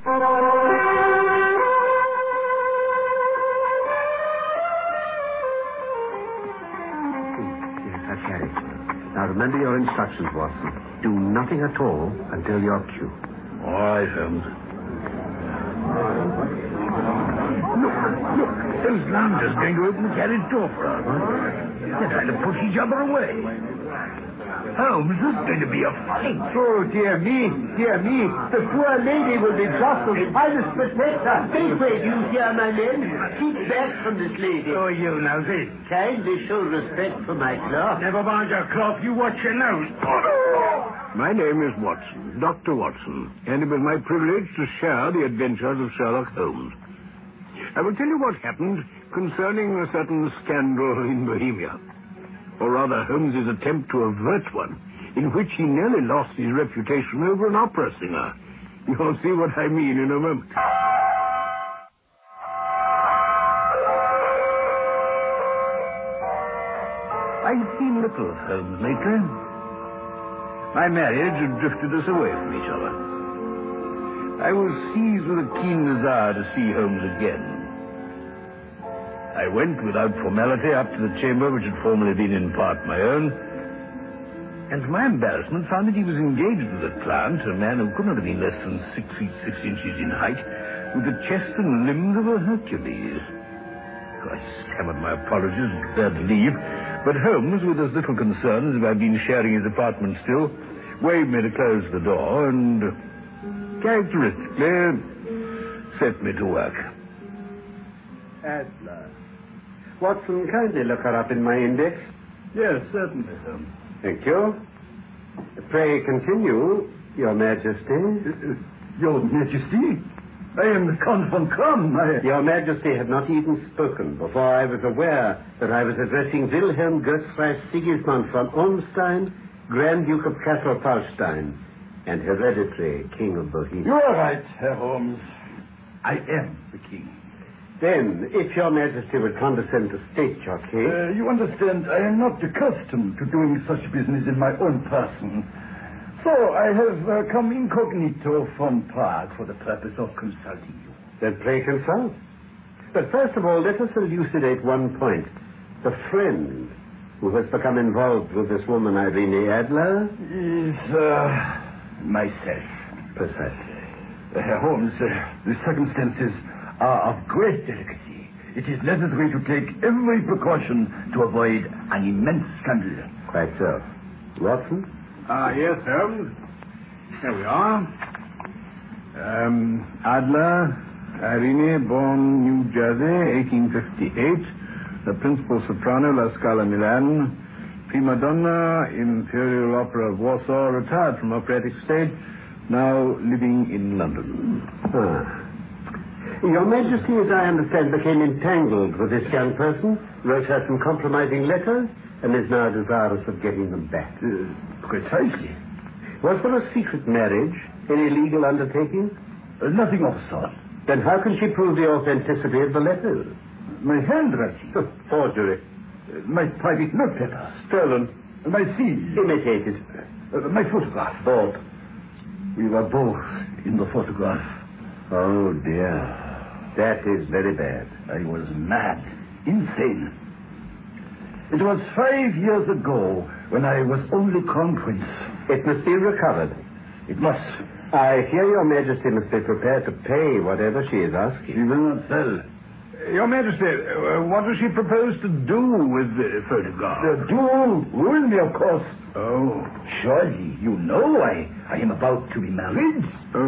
Yes, I've got it. Now, remember your instructions, Watson. Do nothing at all until your cue. All right, Holmes. Look. Those loungers going to open the carriage door for us. They're trying to push each other away. Holmes, this is going to be a fight. Oh, dear me. The poor lady will be jostled. I must protect her. Make way, do you hear, my men? Keep back from this lady. Who are you, Nosey? Kindly show respect for my cloth. Never mind your cloth. You watch your nose. My name is Watson, Dr. Watson, and it was my privilege to share the adventures of Sherlock Holmes. I will tell you what happened concerning a certain scandal in Bohemia. Or rather, Holmes's attempt to avert one, in which he nearly lost his reputation over an opera singer. You'll see what I mean in a moment. I've seen little of Holmes lately. My marriage had drifted us away from each other. I was seized with a keen desire to see Holmes again. I went without formality up to the chamber which had formerly been in part my own, and to my embarrassment found that he was engaged with a client, a man who could not have been less than 6 feet 6 inches in height, with the chest and limbs of a Hercules. I stammered my apologies and prepared to leave, but Holmes, with as little concern as if I'd been sharing his apartment still, waved me to close the door and characteristically set me to work. Adler. Watson, kindly look her up in my index. Yes, certainly, Holmes. Thank you. Pray continue, Your Majesty. Your Majesty? I am the Count von Kram. Your Majesty had not even spoken before I was aware that I was addressing Wilhelm Götzreich Sigismund von Ormstein, Grand Duke of Cassel-Palstein, and hereditary King of Bohemia. You are right, Herr Holmes. I am the king. Then, if Your Majesty would condescend to state your case... You understand, I am not accustomed to doing such business in my own person. So I have come incognito from Prague for the purpose of consulting you. Then pray consult. But first of all, let us elucidate one point. The friend who has become involved with this woman, Irene Adler... Is, myself. Precisely. Herr Holmes, the circumstances are of great delicacy. It is necessary to take every precaution to avoid an immense scandal. Quite so. Watson? Yes, Holmes. Here we are. Adler, Irene, born New Jersey, 1858. The principal soprano, La Scala, Milan. Prima donna, Imperial Opera of Warsaw, retired from operatic stage, now living in London. Your Majesty, as I understand, became entangled with this young person, wrote her some compromising letters, and is now desirous of getting them back. Precisely. Was there a secret marriage? Any legal undertaking? Nothing of the sort. Then how can she prove the authenticity of the letters? My handwriting. Forgery. My private notepaper. Stolen. My seal. Imitated. My photograph. Bought. We were both in the photograph. Oh, dear. That is very bad. I was mad. Insane. It was 5 years ago when I was only crown prince. It must be recovered. It must. I hear Your Majesty must be prepared to pay whatever she is asking. She will not sell. Your Majesty, what does she propose to do with the photograph? Do ruin me, of course. Oh. Surely you know I am about to be married.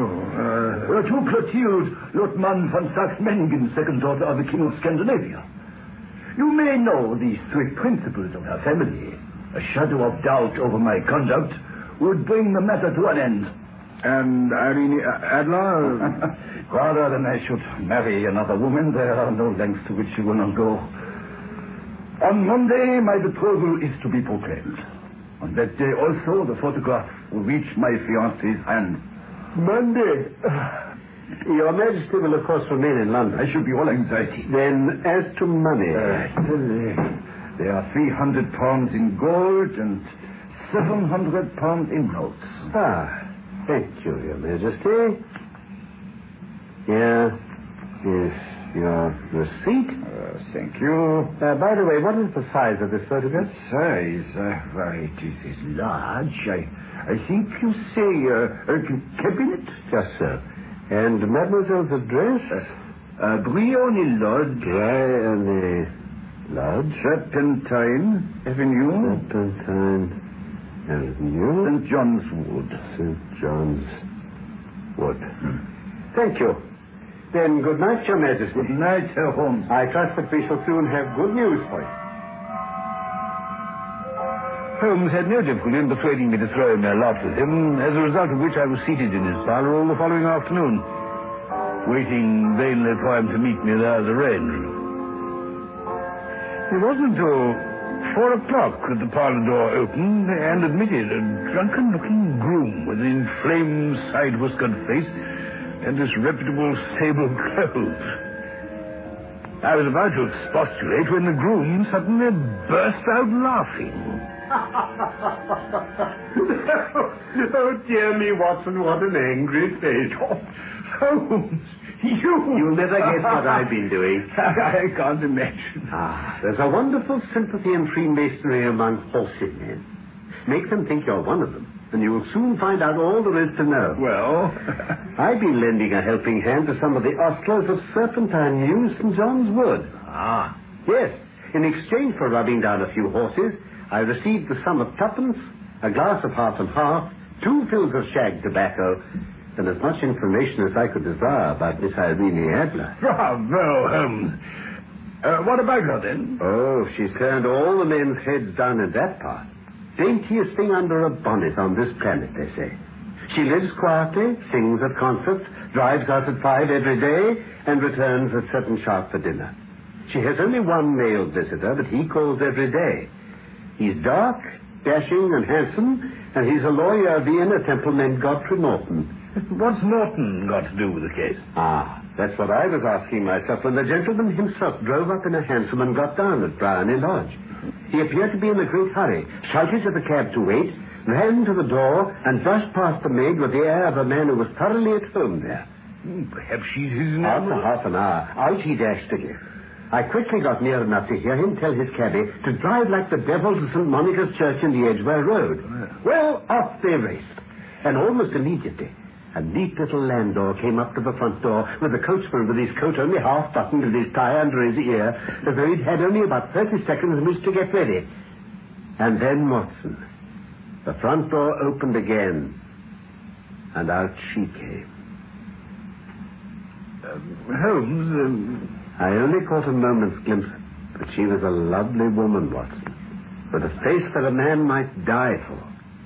To Clotilde Lothman von Saxe-Meiningen, second daughter of the King of Scandinavia. You may know the strict principles of her family. A shadow of doubt over my conduct would bring the matter to an end. And Irene Adler? Rather than I should marry another woman, there are no lengths to which she will not go. On Monday, my betrothal is to be proclaimed. On that day also, the photograph will reach my fiancé's hand. Monday? Your Majesty will, of course, remain in London. I should be all anxiety. Then, as to money... there are 300 pounds in gold and 700 pounds in notes. Thank you, Your Majesty. Here is your receipt. Thank you. By the way, what is the size of this photograph? Size? Why, it is large. I think you say a cabinet? Just so. And Mademoiselle's address? Briony Lodge. Briony Lodge? Serpentine Avenue. Serpentine Avenue. St. John's Wood. St. John's Wood. Thank you. Then good night, Your Majesty. Good night, Sir Holmes. I trust that we shall soon have good news for you. Holmes had no difficulty in persuading me to throw in their lot with him, as a result of which I was seated in his parlour all the following afternoon, waiting vainly for him to meet me there as arranged. It wasn't until 4 o'clock that the parlour door opened and admitted a drunken-looking groom with an inflamed, side-whiskered face and disreputable sable clothes. I was about to expostulate when the groom suddenly burst out laughing. Oh, dear me, Watson, what an angry face. Holmes, You'll never guess what I've been doing. I can't imagine. There's a wonderful sympathy and Freemasonry among horsey men. Make them think you're one of them, and you will soon find out all there is to know. Well? I've been lending a helping hand to some of the ostlers of Serpentine News, St. John's Wood. Yes. In exchange for rubbing down a few horses, I received the sum of 2pence, a glass of half and half, 2 fills of shag tobacco, and as much information as I could desire about Miss Irene Adler. Bravo, Holmes. What about her, then? Oh, she's turned all the men's heads down in that part. Daintiest thing under a bonnet on this planet, they say. She lives quietly, sings at concerts, drives out at 5 every day, and returns at 7 sharp for dinner. She has only one male visitor, but he calls every day. He's dark, dashing, and handsome, and he's a lawyer of Vienna Temple named Godfrey Norton. What's Norton got to do with the case? That's what I was asking myself when the gentleman himself drove up in a hansom and got down at Briony Lodge. He appeared to be in a great hurry, shouted to the cab to wait, ran to the door, and brushed past the maid with the air of a man who was thoroughly at home there. Perhaps she's his name. After half an hour, out he dashed again. I quickly got near enough to hear him tell his cabby to drive like the devil to St. Monica's Church in the Edgware Road. Well, off they raced. And almost immediately, a neat little landau came up to the front door with the coachman with his coat only half buttoned and his tie under his ear, as though he'd had only about 30 seconds in which to get ready. And then Watson. The front door opened again, and out she came. Holmes, I only caught a moment's glimpse, but she was a lovely woman, Watson, with a face that a man might die for.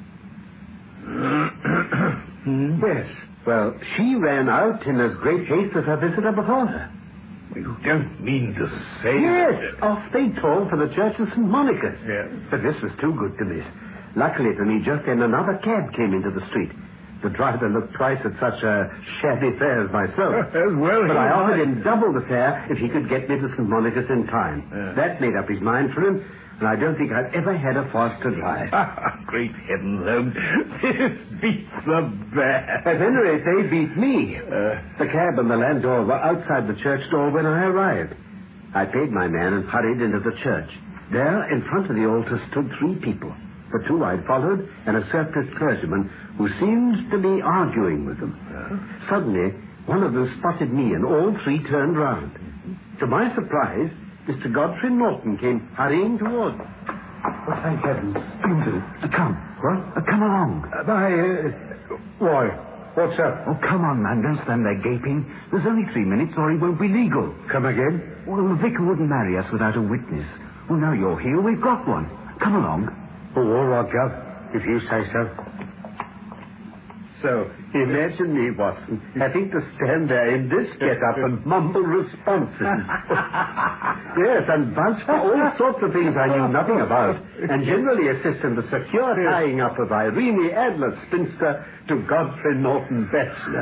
Yes. Well, she ran out in as great haste as her visitor before her. you don't mean to say... Yes, off they tore for the church of St. Monica's. Yes. But this was too good to miss. Luckily for me, just then another cab came into the street. The driver looked twice at such a shabby fare as myself. Well, but I offered him double the fare if he could get me to St. Monica's in time. That made up his mind for him, and I don't think I've ever had a faster drive. Great heavens, Holmes. This beats the best. At any rate, they beat me. The cab and the landau were outside the church door when I arrived. I paid my man and hurried into the church. There, in front of the altar, stood 3 people. The 2 I'd followed, and a surpliced clergyman who seemed to be arguing with them. Suddenly, one of them spotted me, and all 3 turned round. To my surprise, Mr. Godfrey Norton came hurrying towards me. Oh, thank heavens. You do. Come. What? Come along. Why? What's up? Oh, come on, man. Don't stand there gaping. There's only 3 minutes or he won't be legal. Come again? Well, the vicar wouldn't marry us without a witness. Well, now you're here, we've got one. Come along. Oh, all right, Gov, if you say so. So, imagine me, Watson, having to stand there in this get-up and mumble responses. Yes, and vouch for all sorts of things I knew nothing about, and generally assist in the secure tying up of Irene Adler, spinster, to Godfrey Norton, bachelor.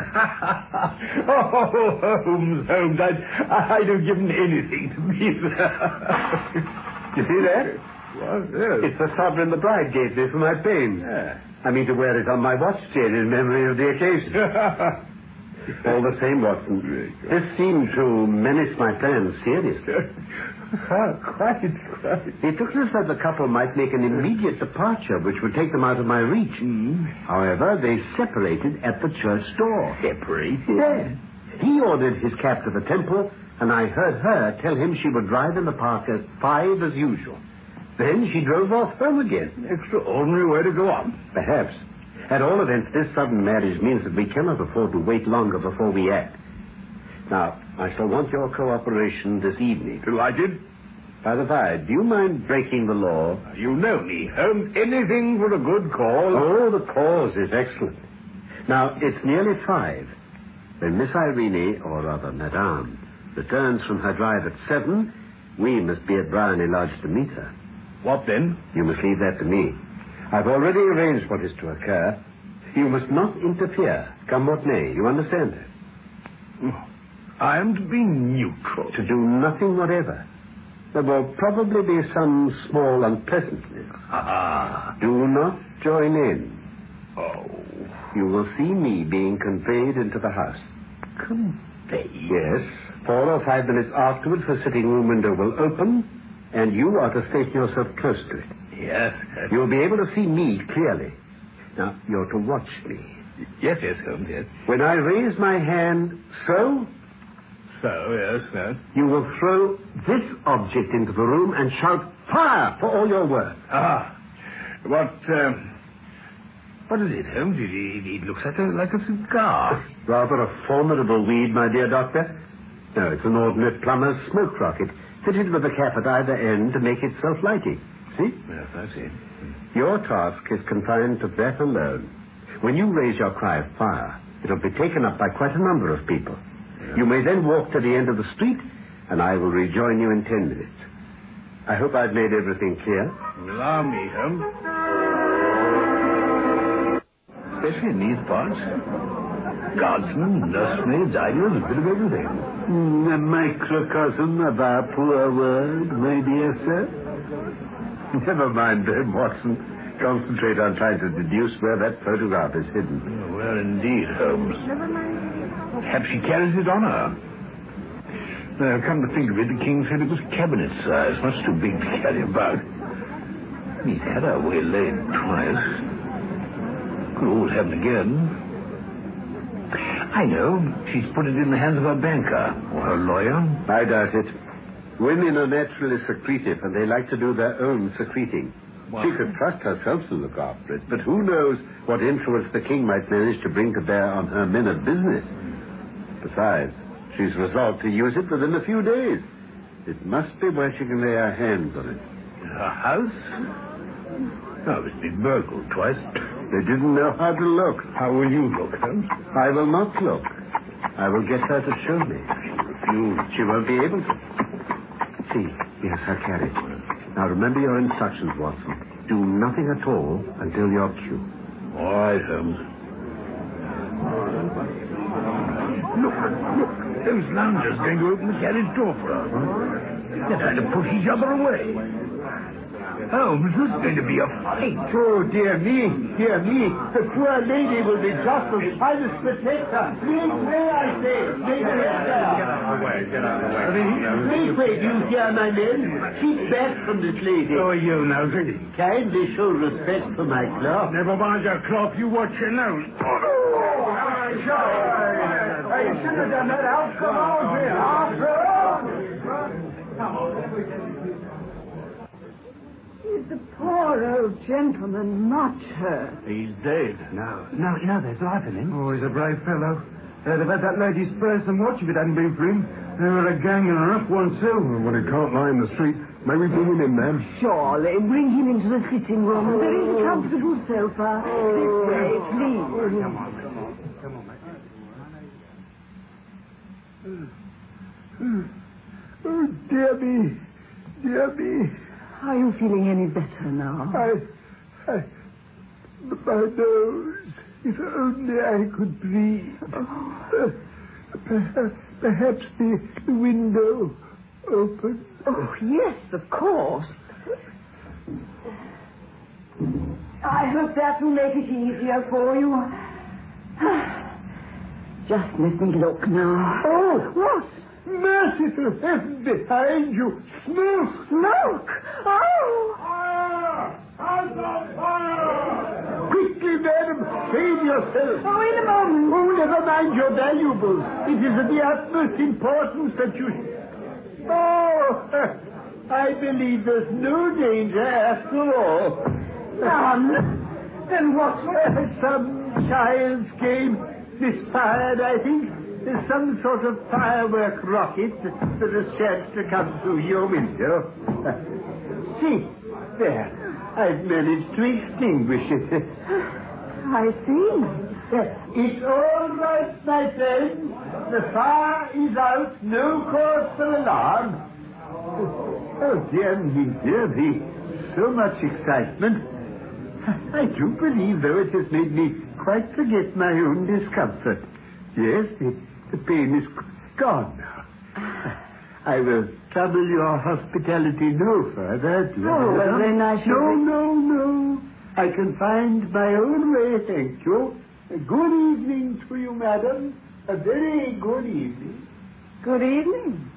Oh, Holmes, I'd have given anything to be there. You see that? Well, yes. It's the sovereign the bride gave me for my pains. Yeah. I mean to wear it on my watch chain in memory of the occasion. All the same, Watson, this seemed to menace my plans seriously. Quite. It looks as though the couple might make an immediate departure, which would take them out of my reach. However, they separated at the church door. Separated? Yes. He ordered his cab to the temple, and I heard her tell him she would drive in the park at 5 as usual. Then she drove off home again. Extraordinary way to go on. Perhaps. At all events, this sudden marriage means that we cannot afford to wait longer before we act. Now, I shall want your cooperation this evening. Delighted. By the by, do you mind breaking the law? You know me, Holmes. Anything for a good cause. Oh, the cause is excellent. Now, it's nearly 5. When Miss Irene, or rather Madame, returns from her drive at 7, we must be at Bryony Lodge to meet her. What then? You must leave that to me. I've already arranged what is to occur. You must not interfere, come what may. You understand that? I am to be neutral. To do nothing whatever. There will probably be some small unpleasantness. Do not join in. Oh. You will see me being conveyed into the house. Conveyed? Yes. 4 or 5 minutes afterwards, the sitting room window will open, and you are to station yourself close to it. Yes. You'll be able to see me clearly. Now, you're to watch me. Yes, Holmes, yes. When I raise my hand, so, Yes. you will throw this object into the room and shout, "Fire!" for all you're worth. What is it, Holmes? It looks like a cigar. Rather a formidable weed, my dear doctor. No, it's an ordinary plumber's smoke rocket, fitted with a cap at either end to make it self-lighting. See? Yes, I see. Your task is confined to that alone. When you raise your cry of fire, it'll be taken up by quite a number of people. Yeah. You may then walk to the end of the street, and I will rejoin you in 10 minutes. I hope I've made everything clear. Allow me, Holmes. Especially in these parts. Guardsmen, nursemaids, idlers, a bit of everything. A microcosm of our poor world, my dear sir. Never mind them, Watson. Concentrate on trying to deduce where that photograph is hidden. Oh, where indeed, Holmes? Perhaps she carries it on her. Come to think of it, the king said it was cabinet size, much too big to carry about. He's had her waylaid twice. Could always happen again. I know. She's put it in the hands of her banker or her lawyer. I doubt it. Women are naturally secretive, and they like to do their own secreting. Well, she could trust herself to look after it, but who knows what influence the king might manage to bring to bear on her men of business. Besides, she's resolved to use it within a few days. It must be where she can lay her hands on it. Her house? Oh, it's been burgled twice. They didn't know how to look. How will you look, Holmes? I will not look. I will get her to show me. She won't be able to. See, here's her carriage. Now remember your instructions, Watson. Do nothing at all until your cue. All right, Holmes. Look. Those loungers going to open the carriage door for her. They're trying to push each other away. Holmes, this is going to be a fight. Oh, dear me. The poor lady will be jostled. I must protect her. Please, may I say? Get out of the way. Please wait, you hear, my men. Keep back from this lady. Who are you now, Ziggy? Kindly show respect for my cloth. Never mind your cloth. You watch your nose. You should have done that. Out, come on, The poor old gentleman, not hurt. He's dead. No, there's life in him. Oh, he's a brave fellow. They'd have had that lady's purse and watch if it hadn't been for him. They were a gang and a rough one, too. Well, he can't lie in the street. May we bring him in, ma'am? Surely, bring him into the sitting room. There is a comfortable sofa. This way, please. Come on, mate. Oh, dear me. Are you feeling any better now? My nose. If only I could breathe. Perhaps the window open. Oh, yes, of course. I hope that will make it easier for you. Just let me look now. Oh! What? Merciful heaven, behind you! Smoke! Smoke! Oh! Fire! House on fire! Quickly, madam, save yourself! Oh, in a moment. Oh, never mind your valuables. It is of the utmost importance that you... Oh, I believe there's no danger after all. None. Then what? Some child's game misfired, I think. There's some sort of firework rocket that has chanced to come through your window. See, there. I've managed to extinguish it. I see. It's all right, my friend. The fire is out. No cause for alarm. Oh, dear me, so much excitement. I do believe, though, it has made me quite forget my own discomfort. Yes, the pain is gone now. I will trouble your hospitality no further. Oh, well, then I shall... No. I can find my own way, thank you. A good evening to you, madam. A very good evening. Good evening.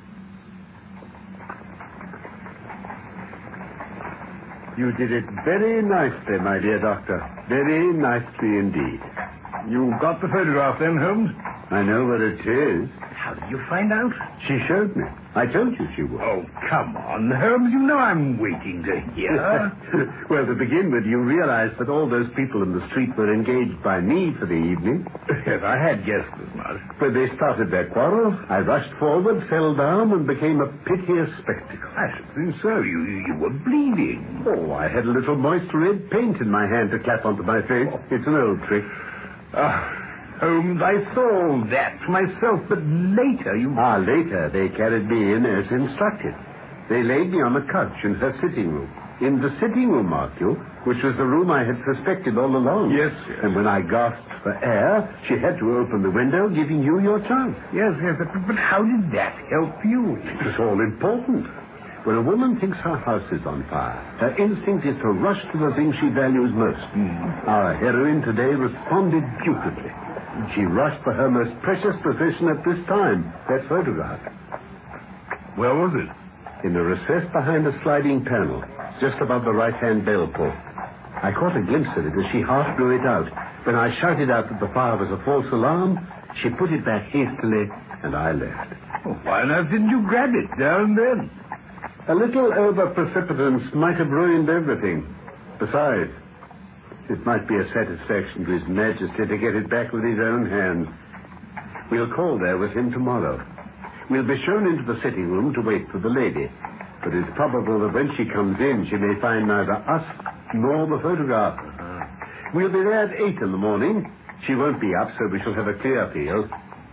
You did it very nicely, my dear doctor. Very nicely indeed. You got the photograph then, Holmes? I know what it is. How did you find out? She showed me. I told you she would. Oh, come on, Holmes. You know I'm waiting to hear. Well, to begin with, you realized that all those people in the street were engaged by me for the evening. Yes, I had guessed as much. When they started their quarrel, I rushed forward, fell down, and became a piteous spectacle. I should think so. You were bleeding. Oh, I had a little moist red paint in my hand to clap onto my face. It's an old trick. Holmes, I saw all that myself, but later you... Later they carried me in as instructed. They laid me on a couch in her sitting room. In the sitting room, mark you, which was the room I had suspected all along. Yes. And when I gasped for air, she had to open the window, giving you your chance. Yes, but how did that help you? It was all important. When a woman thinks her house is on fire, her instinct is to rush to the thing she values most. Our heroine today responded beautifully. She rushed for her most precious possession at this time, that photograph. Where was it? In the recess behind a sliding panel, just above the right-hand bell pull. I caught a glimpse of it as she half blew it out. When I shouted out that the fire was a false alarm, she put it back hastily, and I left. Oh, why on earth didn't you grab it there and then? A little over-precipitance might have ruined everything. Besides, it might be a satisfaction to His Majesty to get it back with his own hands. We'll call there with him tomorrow. We'll be shown into the sitting room to wait for the lady. But it's probable that when she comes in, she may find neither us nor the photograph. We'll be there at 8 in the morning. She won't be up, so we shall have a clear field.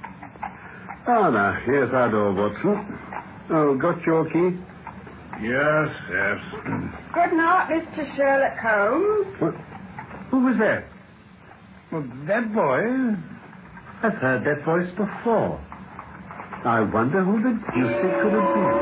Now, here's our door, Watson. Oh, got your key? Yes. Good night, Mr. Sherlock Holmes. What? Who was that? Well, that boy... I've heard that voice before. I wonder who the deuce it could have been.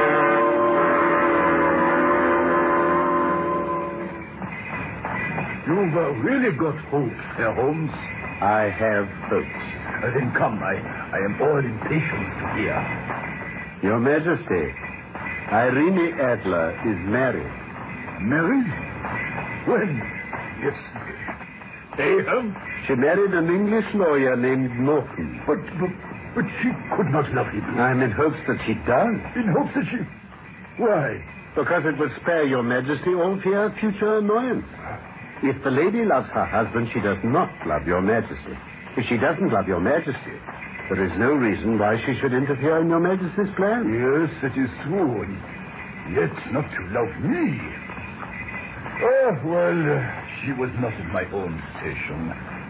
You've really got hopes, Herr Holmes. I have hopes. Then come, I am all impatience to hear. Your Majesty, Irene Adler is married. Married? When? Yes. Holmes? She married an English lawyer named Norton. But she could not love him. I'm in hopes that she does. In hopes that she... Why? Because it would spare your Majesty all fear of future annoyance. If the lady loves her husband, she does not love your Majesty. If she doesn't love your Majesty, there is no reason why she should interfere in your Majesty's plan. Yes, that is true. Yet not to love me. Oh, well, she was not in my own station.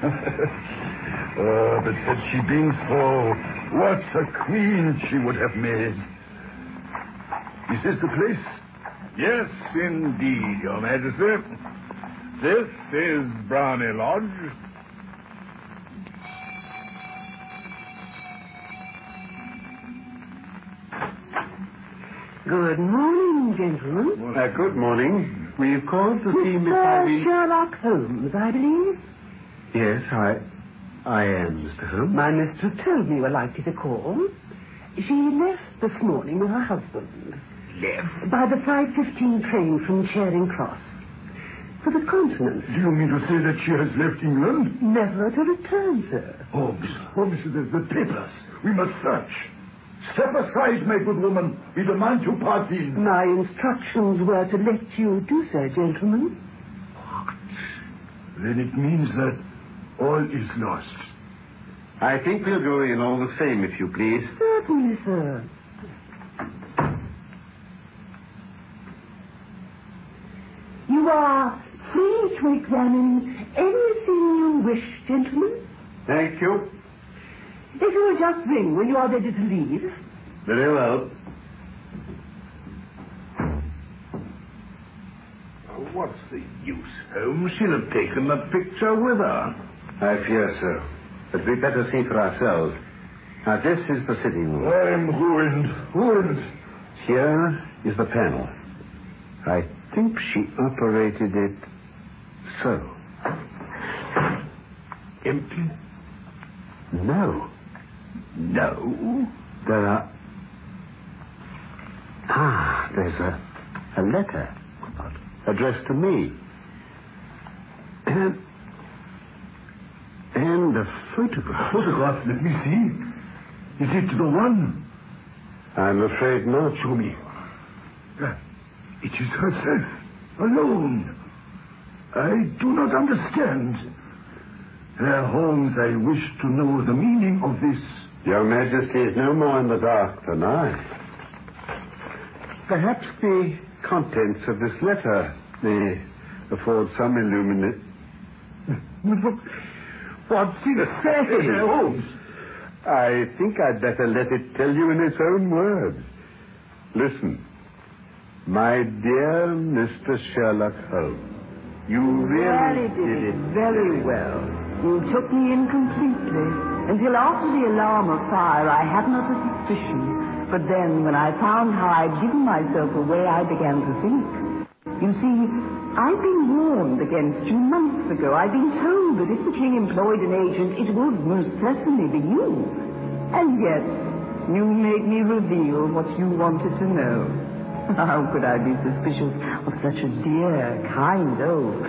But had she been so, what a queen she would have made. Is this the place? Yes, indeed, Your Majesty. This is Brownie Lodge. Good morning, gentlemen. Good morning. We've called to see Miss Irene... Sherlock Holmes, I believe. Yes, I am, Mr. Holmes. My mistress told me you were likely to call. She left this morning with her husband. Left? By the 5:15 train from Charing Cross. For the continent. Do you mean to say that she has left England? Never to return, sir. Holmes, the papers. We must search. Step aside, my good woman. We demand you pass in. My instructions were to let you do so, gentlemen. Then it means that all is lost. I think we'll go in all the same, if you please. Certainly, sir. You are free to examine anything you wish, gentlemen. Thank you. If you will just ring when you are ready to leave. Very well. What's the use, Holmes? She'll have taken the picture with her. I fear so. But we'd better see for ourselves. Now, this is the sitting room. I'm ruined. Here is the panel. I think she operated it so. Empty? No. No. There are... there's a letter addressed to me. And a photograph. Photograph, let me see. Is it the one? I'm afraid not. Show me. It is herself, alone. I do not understand. Herr Holmes, I wish to know the meaning of this. Your Majesty is no more in the dark than I. Perhaps the contents of this letter may afford some illumination. What's he to say? Herr Holmes. I think I'd better let it tell you in its own words. Listen. My dear Mr. Sherlock Holmes, you really did it very well. You took me in completely. Until after the alarm of fire, I had not a suspicion. But then, when I found how I'd given myself away, I began to think. You see, I'd been warned against you months ago. I'd been told that if the king employed an agent, it would most certainly be you. And yet, you made me reveal what you wanted to know. How could I be suspicious of such a dear, kind old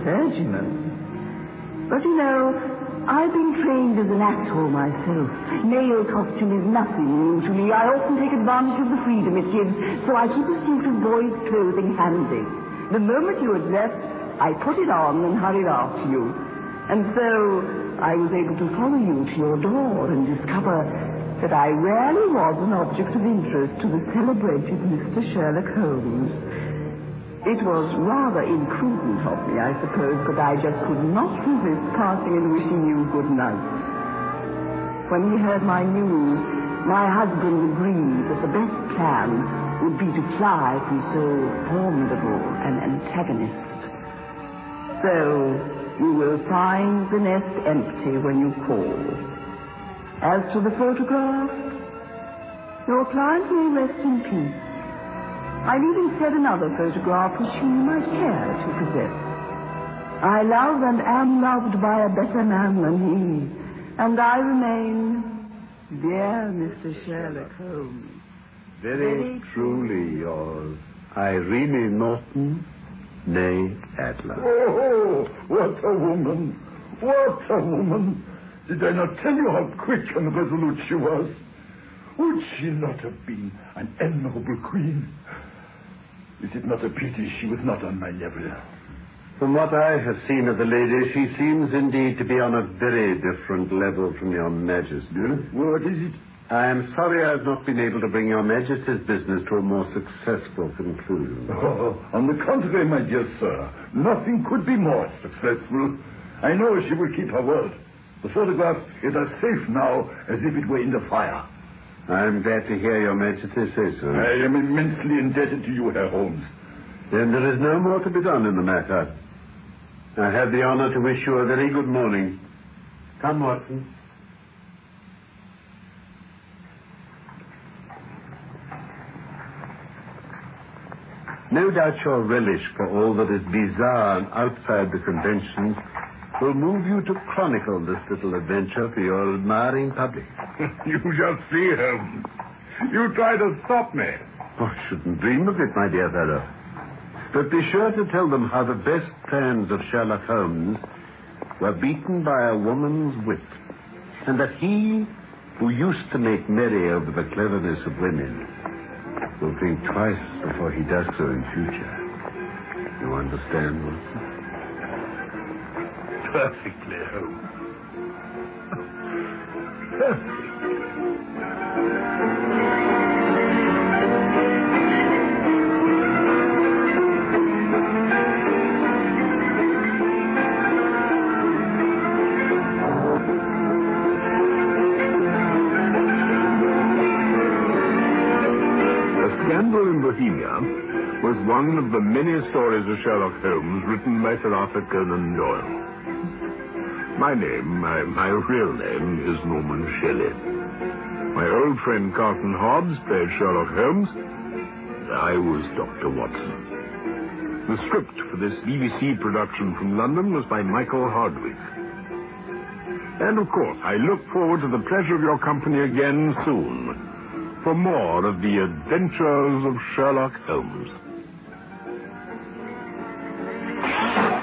clergyman? But you know, I've been trained as an actor myself. Male costume is nothing new to me. I often take advantage of the freedom it gives, so I keep a suit of boy's clothing handy. The moment you had left, I put it on and hurried after you. And so I was able to follow you to your door and discover that I rarely was an object of interest to the celebrated Mr. Sherlock Holmes. It was rather imprudent of me, I suppose, but I just could not resist passing and wishing you good night. When he heard my news, my husband agreed that the best plan would be to fly from so formidable an antagonist. So, you will find the nest empty when you call. As to the photograph, your client may rest in peace. I've even set another photograph which you might care to possess. I love and am loved by a better man than he, and I remain, dear Mr. Sherlock Holmes. Very truly yours, Irene Norton, née Adler. Oh, what a woman. What a woman. Did I not tell you how quick and resolute she was? Would she not have been an admirable queen? Is it not a pity she was not on my level? From what I have seen of the lady, she seems indeed to be on a very different level from your Majesty. What is it? I am sorry I have not been able to bring your Majesty's business to a more successful conclusion. Oh, on the contrary, my dear sir, nothing could be more successful. I know she will keep her word. The photograph is as safe now as if it were in the fire. I am glad to hear your Majesty say so. I am immensely indebted to you, Herr Holmes. Then there is no more to be done in the matter. I have the honor to wish you a very good morning. Come, Watson. No doubt your relish for all that is bizarre and outside the conventions will move you to chronicle this little adventure for your admiring public. You shall see, Holmes. You try to stop me. Oh, I shouldn't dream of it, my dear fellow. But be sure to tell them how the best plans of Sherlock Holmes were beaten by a woman's wit, and that he, who used to make merry over the cleverness of women, will think twice before he does so in future. You understand, Watson? Perfectly, Holmes. Perfectly. Scandal in Bohemia was one of the many stories of Sherlock Holmes written by Sir Arthur Conan Doyle. My name, my real name, is Norman Shelley. My old friend Carlton Hobbs played Sherlock Holmes. I was Dr. Watson. The script for this BBC production from London was by Michael Hardwick. And of course, I look forward to the pleasure of your company again soon for more of the adventures of Sherlock Holmes.